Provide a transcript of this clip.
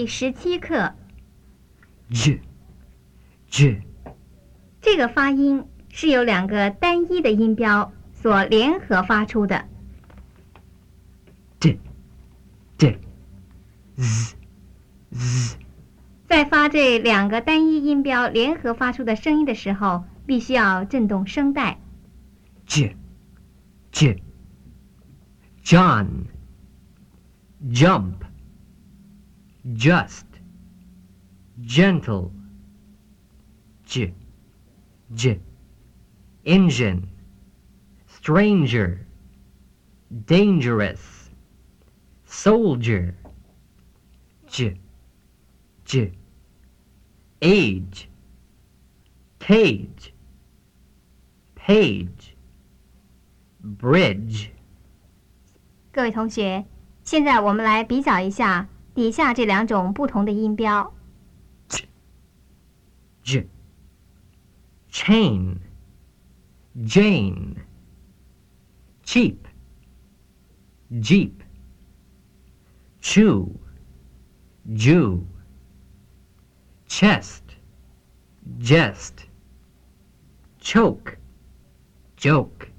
第17课。 j， 这个发音是由2个单一的音标所联合发出的。 d， z， 在发这2个单一音标联合发出的声音的时候，必须要震动声带。 j， John， jump， just， gentle， j， engine， stranger， dangerous， soldier， j， age， cage， page， bridge。 各位同学，现在我们来比较一下底下这2种不同的音标。 j， chain， Jane， cheap， jeep， chew， Jew， chest， jest， choke， joke。